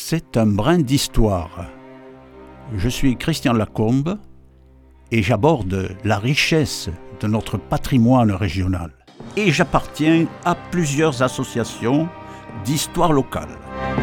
C'est un brin d'histoire. Je suis Christian Lacombe et j'aborde la richesse de notre patrimoine régional. Et j'appartiens à plusieurs associations d'histoire locale.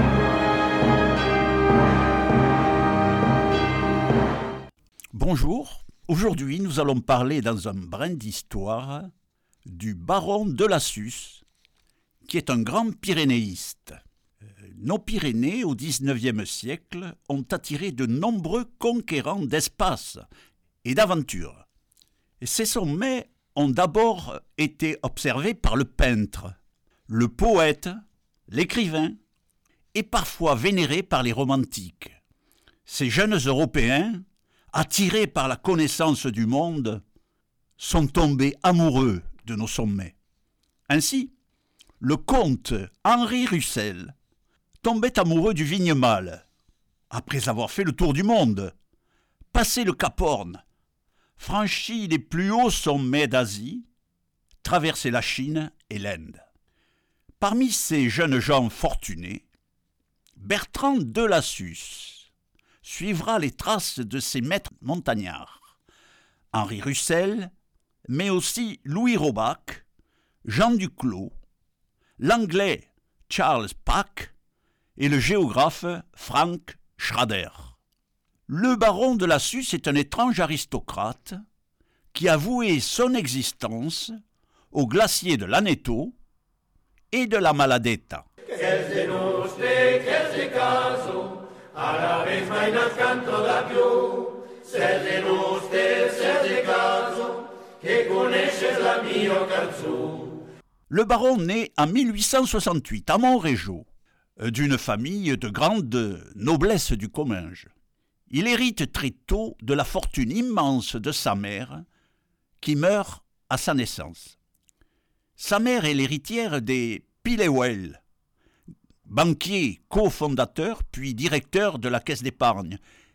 Bonjour, aujourd'hui nous allons parler dans un brin d'histoire du baron de Lassus, qui est un grand pyrénéiste. Nos Pyrénées, au XIXe siècle, ont attiré de nombreux conquérants d'espace et d'aventures. Ces sommets ont d'abord été observés par le peintre, le poète, l'écrivain et parfois vénérés par les romantiques. Ces jeunes Européens, attirés par la connaissance du monde, sont tombés amoureux de nos sommets. Ainsi, le comte Henri Russell tombait amoureux du Vignemale, après avoir fait le tour du monde, passé le Cap Horn, franchi les plus hauts sommets d'Asie, traversé la Chine et l'Inde. Parmi ces jeunes gens fortunés, Bertrand de Lassus suivra les traces de ses maîtres montagnards, Henri Russell, mais aussi Louis Robac, Jean Duclos, l'anglais Charles Pack et le géographe Frank Schrader. Le baron de Lassus est un étrange aristocrate qui a voué son existence aux glaciers de l'Aneto et de la Maladeta. Le baron naît en 1868 à Montrégeau, d'une famille de grande noblesse du Comminges. Il hérite très tôt de la fortune immense de sa mère, qui meurt à sa naissance. Sa mère est l'héritière des Pillewell, banquier cofondateur puis directeur de la Caisse d'épargne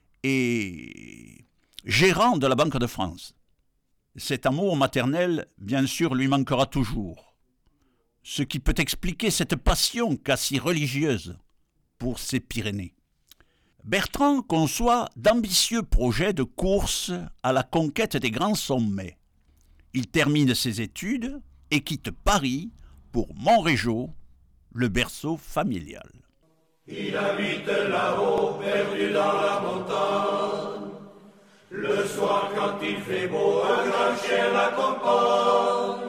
et gérant de la Banque de France. Cet amour maternel, bien sûr, lui manquera toujours, ce qui peut expliquer cette passion quasi religieuse pour ces Pyrénées. Bertrand conçoit d'ambitieux projets de course à la conquête des grands sommets. Il termine ses études et quitte Paris pour Montrégeau, le berceau familial. Il habite là-haut, perdu dans la montagne. Le soir, quand il fait beau, un grand chien l'accompagne.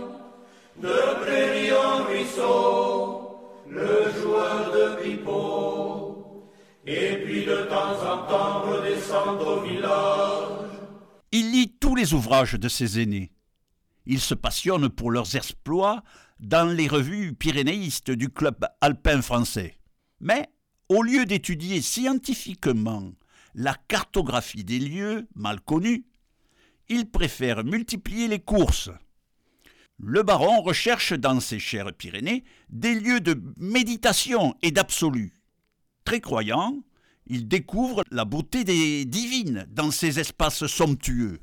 De prairie en ruisseau, le joueur de pipeau. Et puis de temps en temps redescendre au village. Il lit tous les ouvrages de ses aînés. Il se passionne pour leurs exploits dans les revues pyrénéistes du club alpin français. Mais, au lieu d'étudier scientifiquement la cartographie des lieux mal connus, il préfère multiplier les courses. Le baron recherche dans ces chères Pyrénées des lieux de méditation et d'absolu. Très croyant, il découvre la beauté des divines dans ces espaces somptueux.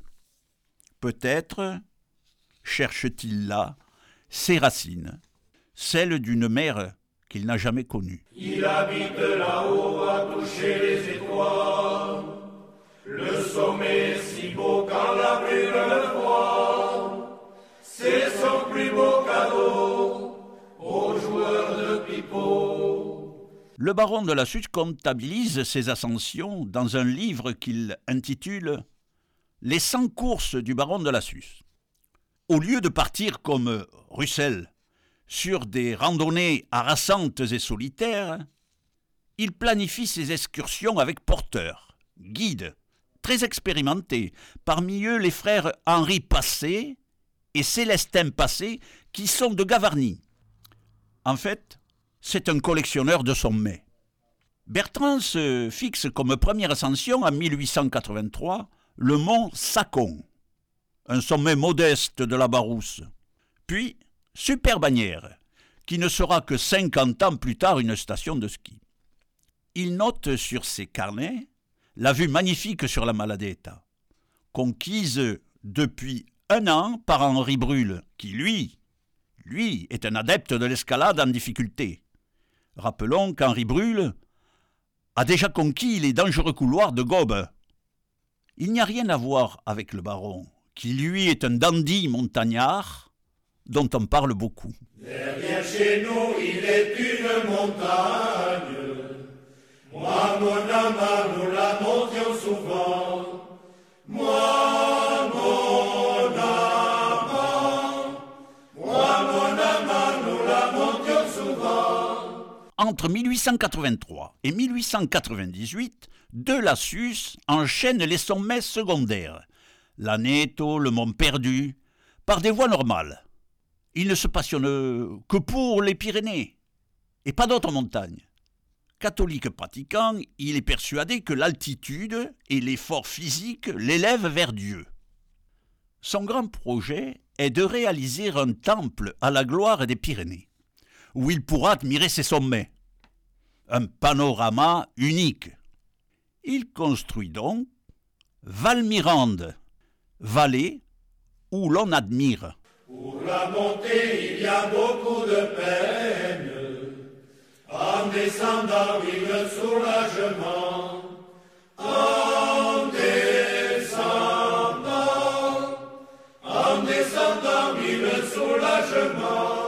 Peut-être cherche-t-il là ses racines, celles d'une mère qu'il n'a jamais connue. Il habite là-haut à toucher les étoiles. Le sommet est si beau quand la brume le voit. C'est son plus beau cadeau aux joueurs de pipeau. Le baron de Lassus comptabilise ses ascensions dans un livre qu'il intitule « Les 100 courses du baron de Lassus ». Au lieu de partir comme Russell sur des randonnées harassantes et solitaires, il planifie ses excursions avec porteurs, guides, très expérimentés, parmi eux les frères Henri Passé et Célestin Passé, qui sont de Gavarnie. En fait, c'est un collectionneur de sommets. Bertrand se fixe comme première ascension en 1883 le mont Sacon, un sommet modeste de la Barousse, puis Super-Bagnères, qui ne sera que 50 ans plus tard une station de ski. Il note sur ses carnets la vue magnifique sur la Maladeta, conquise depuis 1 an par Henri Brule, qui, lui, est un adepte de l'escalade en difficulté. Rappelons qu'Henri Brule a déjà conquis les dangereux couloirs de Gobes. Il n'y a rien à voir avec le baron, qui lui est un dandy montagnard dont on parle beaucoup. Derrière chez nous, il est une montagne. Moi, mon amant, nous la montions souvent. Moi, mon amant, nous la montions souvent. Entre 1883 et 1898, De Lassus enchaîne les sommets secondaires, l'Aneto, le Mont Perdu, par des voies normales. Il ne se passionne que pour les Pyrénées et pas d'autres montagnes. Catholique pratiquant, il est persuadé que l'altitude et l'effort physique l'élèvent vers Dieu. Son grand projet est de réaliser un temple à la gloire des Pyrénées, où il pourra admirer ses sommets. Un panorama unique. Il construit donc Valmirande, vallée où l'on admire. Pour la montée, il y a beaucoup de peine. En descendant, il le soulagement. En descendant, il le soulagement.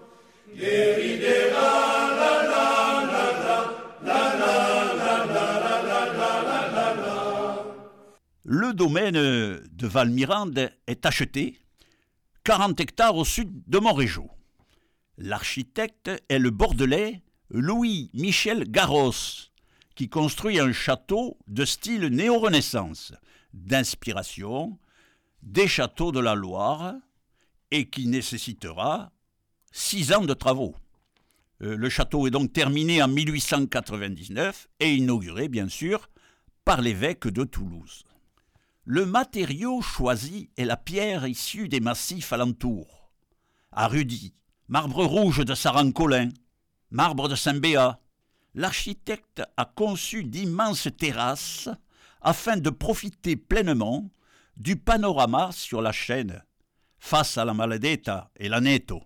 Guéridera, la la la la la la la la la la la. Le domaine de Valmirande est acheté 40 hectares au sud de Montrégeau. L'architecte est le Bordelais Louis-Michel Garros, qui construit un château de style néo-renaissance, d'inspiration des châteaux de la Loire, et qui nécessitera 6 ans de travaux. Le château est donc terminé en 1899 et inauguré, bien sûr, par l'évêque de Toulouse. Le matériau choisi est la pierre issue des massifs alentours. Arudi, marbre rouge de Saran-Colin, marbre de Saint-Béat. L'architecte a conçu d'immenses terrasses afin de profiter pleinement du panorama sur la chaîne, face à la Maladetta et l'Aneto,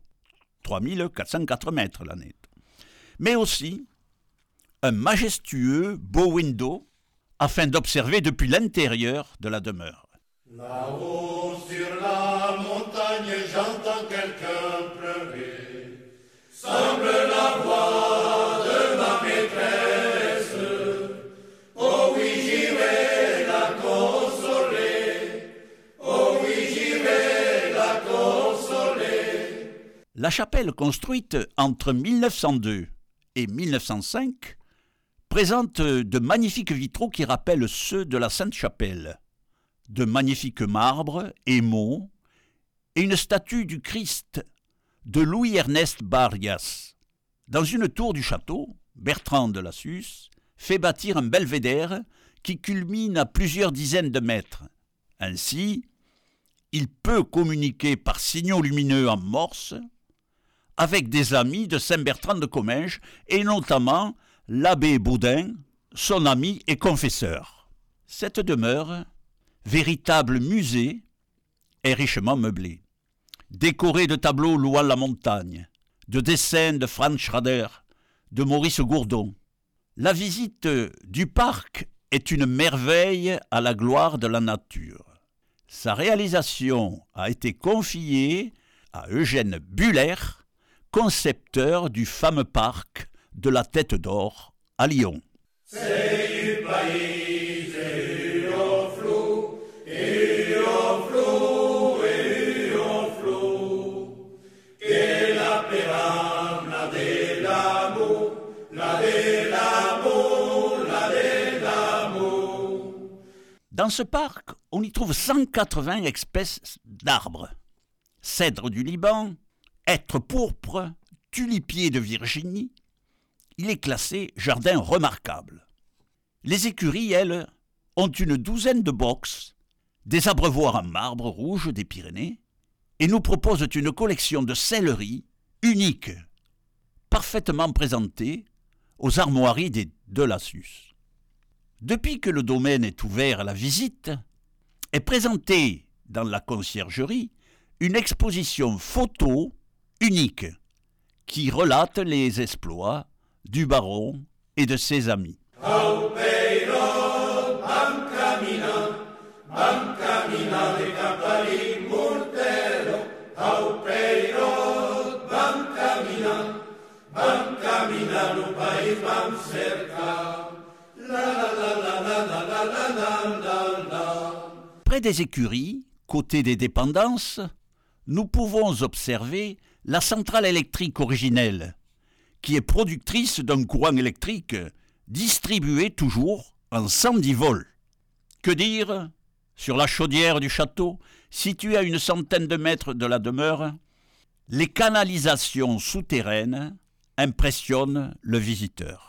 3404 mètres l'Aneto. Mais aussi un majestueux beau window afin d'observer depuis l'intérieur de la demeure. Là-haut sur la montagne, j'entends quelqu'un pleurer. Semble la voix de ma maîtresse. Oh oui, j'irai la consoler. Oh oui, j'irai la consoler. La chapelle construite entre 1902 et 1905 présente de magnifiques vitraux qui rappellent ceux de la Sainte-Chapelle, de magnifiques marbres, émaux et une statue du Christ de Louis-Ernest Barrias. Dans une tour du château, Bertrand de Lassus fait bâtir un belvédère qui culmine à plusieurs dizaines de mètres. Ainsi, il peut communiquer par signaux lumineux en morse avec des amis de Saint-Bertrand de Comminges et notamment l'abbé Baudin, son ami et confesseur. Cette demeure, véritable musée, est richement meublée. Décorée de tableaux louant la montagne, de dessins de Franz Schrader, de Maurice Gourdon. La visite du parc est une merveille à la gloire de la nature. Sa réalisation a été confiée à Eugène Buller, concepteur du fameux parc de la Tête d'Or à Lyon. C'est du pays, et au flou, que la péram, la de l'amour, la de l'amour, la de l'amour. Dans ce parc, on y trouve 180 espèces d'arbres. Cèdre du Liban, hêtre pourpre, tulipier de Virginie. Il est classé jardin remarquable. Les écuries, elles, ont une douzaine de boxes, des abreuvoirs en marbre rouge des Pyrénées, et nous proposent une collection de selleries unique, parfaitement présentée aux armoiries des De Lassus. Depuis que le domaine est ouvert à la visite, est présentée dans la conciergerie une exposition photo unique qui relate les exploits du baron et de ses amis. Au peirot vam caminar de cap a l'immortero. Au peirot vam caminar, el país vam cercar. Près des écuries, côté des dépendances, nous pouvons observer la centrale électrique originelle, qui est productrice d'un courant électrique distribué toujours en 110 volts. Que dire sur la chaudière du château, située à une centaine de mètres de la demeure? Les canalisations souterraines impressionnent le visiteur.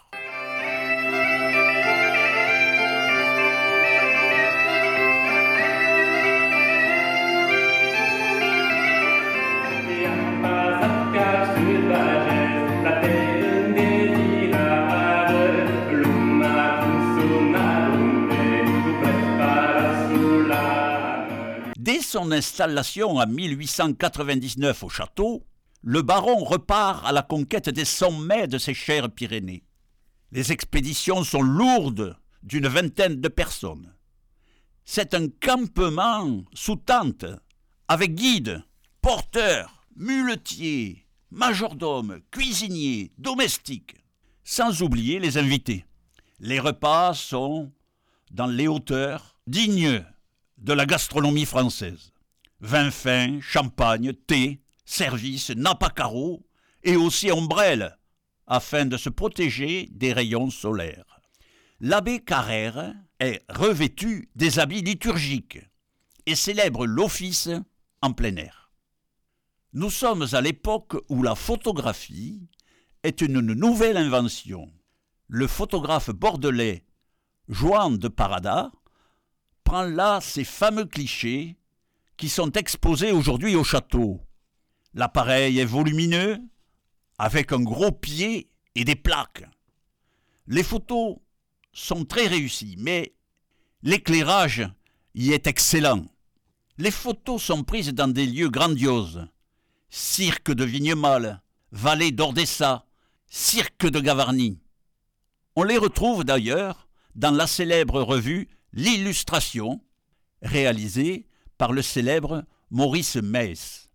Dès son installation en 1899 au château, le baron repart à la conquête des sommets de ces chères Pyrénées. Les expéditions sont lourdes d'une vingtaine de personnes. C'est un campement sous tente, avec guide, porteur, muletier, majordome, cuisinier, domestique, sans oublier les invités. Les repas sont dans les hauteurs dignes de la gastronomie française. Vin fin, champagne, thé, service, nappe à carreaux et aussi ombrelles, afin de se protéger des rayons solaires. L'abbé Carrère est revêtu des habits liturgiques et célèbre l'office en plein air. Nous sommes à l'époque où la photographie est une nouvelle invention. Le photographe bordelais Joan de Parada prend là ces fameux clichés qui sont exposés aujourd'hui au château. L'appareil est volumineux, avec un gros pied et des plaques. Les photos sont très réussies, mais l'éclairage y est excellent. Les photos sont prises dans des lieux grandioses. Cirque de Vignemale, vallée d'Ordessa, cirque de Gavarnie. On les retrouve d'ailleurs dans la célèbre revue L'Illustration, réalisée par le célèbre Maurice Meiss.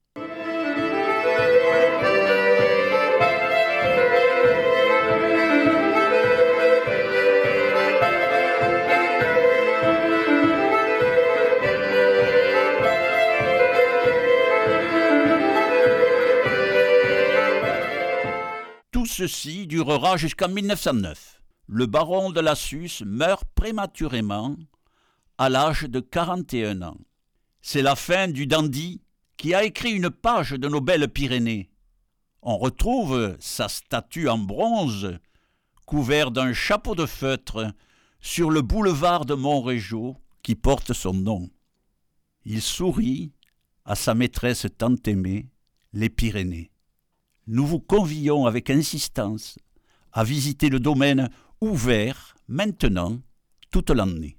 Tout ceci durera jusqu'en 1909. Le baron de la Susse meurt prématurément à l'âge de 41 ans. C'est la fin du dandy qui a écrit une page de nos belles Pyrénées. On retrouve sa statue en bronze, couverte d'un chapeau de feutre, sur le boulevard de Montrégeau qui porte son nom. Il sourit à sa maîtresse tant aimée, les Pyrénées. Nous vous convions avec insistance à visiter le domaine ouvert maintenant toute l'année.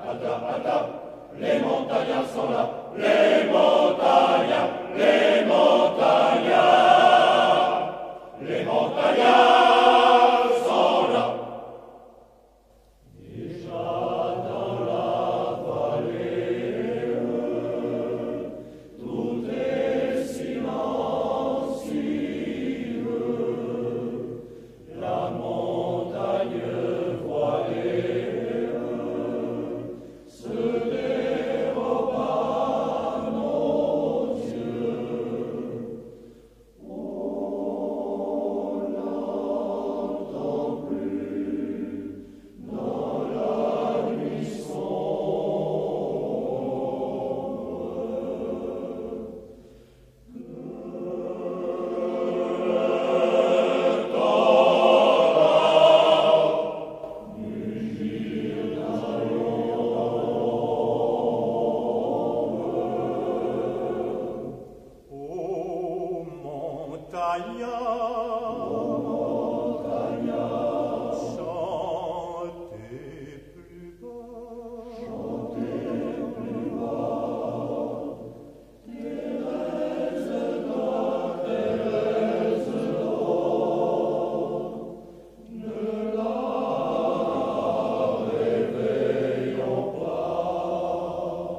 Les montagnards sont là, les montagnards, les montagnards, les montagnards sont là. Déjà dans la vallée, tout est silencieux, la montagne voilée se dérobe à nos yeux. On n'entend plus dans la nuit montagnards, chantez plus bas, Thérèse d'or, ne la réveillons pas.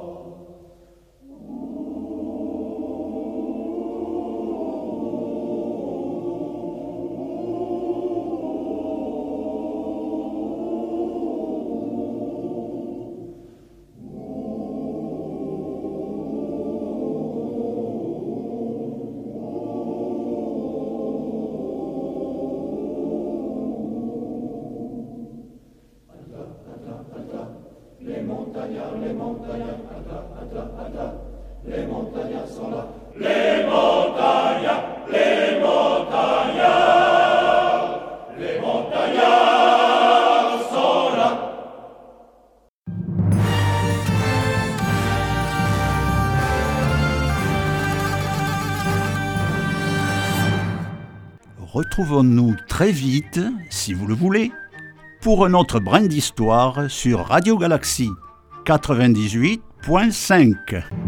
Les montagnards, les montagnards, les montagnards sont là. Les montagnards, les montagnards, les montagnards sont là. Retrouvons-nous très vite, si vous le voulez, pour un autre brin d'histoire sur Radio Galaxie 98.5.